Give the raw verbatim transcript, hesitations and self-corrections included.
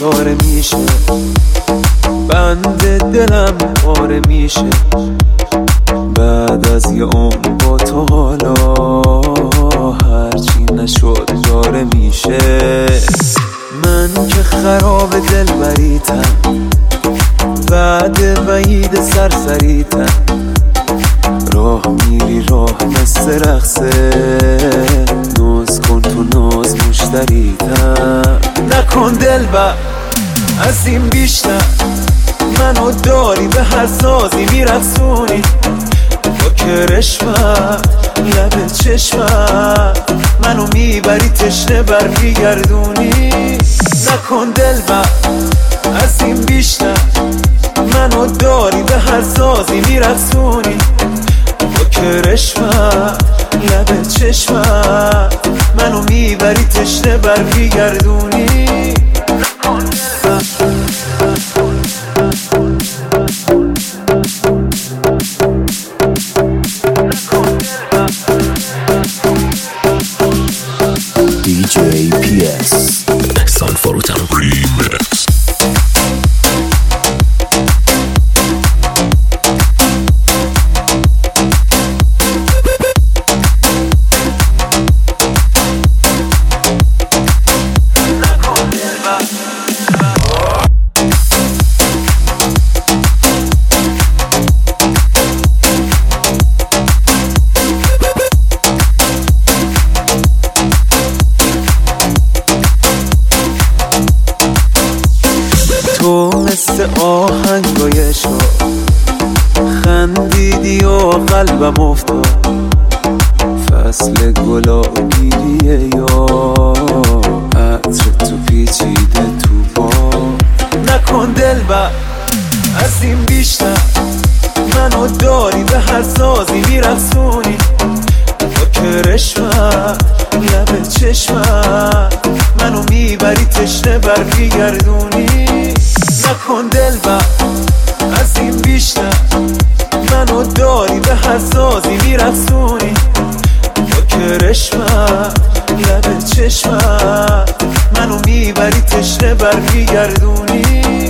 ستاره میشه، بند دلم پاره میشه. بعد از یه عمر با تو حالا هرچی نشد داره میشه. من که خراب دل بریتم، بعد وعید سرسریتم. راه میری راه مثل رقصه، ناز کن تو ناز مشتریتم. نکن دلبر از این بیشتر، منو داری به هر سازی میرقصونی. با کرشمت لب چشمت منو میبری تشنه برمیگردونی. نکن دلبر از این بیشتر، منو داری به هر سازی میرقصونی. با کرشمت لب چشمت منو میبری تشنه برمیگردونی. نکن دلبر دی جی پی اس احسان فروتن ریمیکس. تو مثل آهنگای شو خندیدی و قلبم افتاد. فصل گلابیه یا عطر تو پیچیده تو با. نکن دلبر از این بیشتر، منو داری به هر سازی میرقصونی. با کرشمت لب چشمت منو میبری تشنه برمیگردونی. نکن دلبر از این بیشتر، منو داری به هر سازی میرقصونی. با کرشمت لب چشمت منو میبری تشنه برمیگردونی.